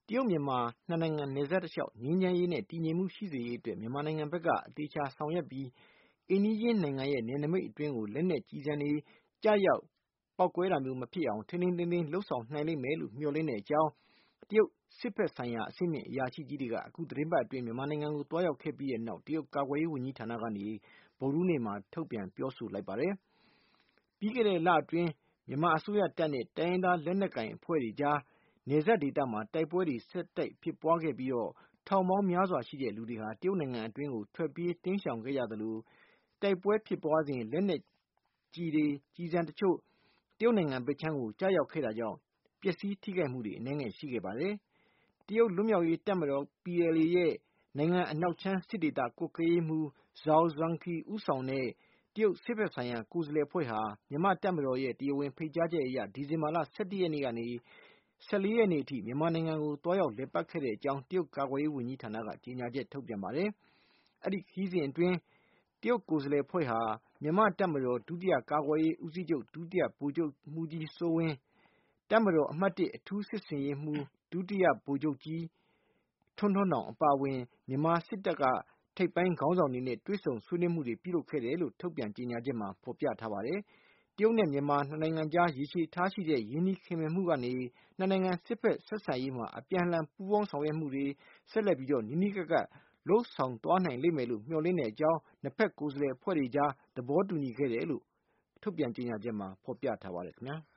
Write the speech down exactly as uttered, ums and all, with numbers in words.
တရုတ်မြန်မာနှစ်နိုင်ငံနယ်စပ်တလျှောက်ငြိမ်းချမ်းရေးနဲ့တည်ငြိမ်မှုရှိစေရေးအတွက်မြန်မာနိုင်ငံဘက်ကအသေးချာဆောင်ရွက်ပြီးအိမ်နီးချင်းနိုင်ငံရဲ့နယ်နိမိတ်အတွင်းကိုလက်နက်ကျည်ဆံတွေကျရောက်ပေါက်ကွဲတာမျိုးမဖြစ်အောင်ထိန်းထိန်းသိမ်းသိမ်းလှုပ်ဆောင်နိုင်လိမ့်မယ်လို့မျှော်လင့်တဲ့အကြောင်းတရုတ်စစ်ဘက်ဆိုင်ရာအဆင့်မြင့်အရာရှိကြီးတွေကအခုသတင်းပတ်အတွင်းမြန်မာနိုင်ငံကိုတွားရောက်ခဲ့ပြီးတဲ့နောက်တရုတ်ကာကွယ်ရေးဝန်ကြီးဌာနကနေဗုဒ္ဓဟူးနေ့မှာထုတ်ပြန်ပြောဆိုလိုက်ပါတယ်။ပြီးခဲ့တဲ့လအတွင်းမြန်မာအစိုးရတပ်နဲ့တိုင်းရင်းသားလက်နက်ကိုင်အဖွဲ့တွေကြားနယ်စပ်ဒေသမှာတိုက်ပွဲတွေဆက်တိုက်ဖြစ်ပွားခဲ့ပြီးတော့ထောင်ပေါင်းများစွာရှိတဲ့လူတွေဟာတရုတ်နိုင်ငံအတွင်းကိုထွက်ပြေးတိမ်းရှောင်ခဲ့ကြသလိုတိုက်ပွဲဖြစ်ပွားစဉ်လက်နက်ကြီးတွေကျည်ဆံတချို့တရုတ်နိုင်ငံဘက်ခြမ်းကိုကြားရောက်ခဲ့တာကြောင့်ပျက်စီးထိခိုက်မှုတွေအနည်းငယ်ရှိခဲ့ပါတယ်။တရုတ်လွတ်မြောက်ရေးတပ်မတော် P L A ရဲ့နိုင်ငံအနောက်ခြမ်းစစ်ဒေသကွပ်ကဲရေးမှူး Zhao Zhangqi ဦးဆောင်တဲ့တရုတ်စစ်ဘက်ဆိုင်ရာကိုယ်စားလှယ်အဖွဲ့ဟာမြန်မာတပ်မတော်ရဲ့တရားဝင်ဖိတ်ကြားချက်အရဒီဇင်ဘာလ၁၁ရက်နေ့ကနေ၁၄ရက်နေ့အထိမြန်မာနိုင်ငံကိုတွားရောက်လည်ပတ်ခဲ့တဲ့အကြောင်းတရုတ်ကာကွယ်ရေးဝန်ကြီးဌာနကကြေညာချက်ထုတ်ပြန်ပါတယ်။အဲဒီခရီးစဉ်အတွင်းတရုတ်ကိုယ်စားလှယ်အဖွဲ့ဟာမြန်မာတပ်မတော်ဒုတိယကာကွယ်ရေးဦးစီးချုပ်ဒုတိယဗိုလ်ချုပ်မှူးကြီးစိုးဝင်းတပ်မတော်အမှတ်၁အထူးစစ်ဆင်ရေးမှူးဒုတိယဗိုလ်ချုပ်ကြီးထွန်းထွန်းနောင်အပါအဝင်မြန်မာစစ်တပ်ကထိပ်ပိုင်းခေါင်းဆောင်တွေနဲ့တွေ့ဆုံဆွေးနွေးမှုတွေပြုလုပ်ခဲ့တယ်လို့ထုတ်ပြန်ကြေညာချက်မှာဖော်ပြထားပါတယ်။တရုတ်နဲ့မြန်မာနှစ်နိုင်ငံကြားရေရှည်ထားရှိတဲ့ရင်းနှီးခင်မင်မှုကနေနှစ်နိုင်ငံစစ်ဘက်ဆက်ဆံရေးမှာအပြန်အလှန်ပူးပေါင်းဆောင်ရွက်မှုတွေဆက်လက်ပြီးတော့နီးနီးကပ်ကပ်လုပ်ဆောင်သွားနိုင်လိမ့်မယ်လို့မျှော်လင့်တဲ့အကြောင်းနှစ်ဘက်ကိုယ်စားလှယ်အဖွဲ့တွေကြားသဘောတူညီခဲ့တယ်လို့ထုတ်ပြန်ကြေညာချက်မှာဖော်ပြထားပါတယ်ခင်ဗျာ။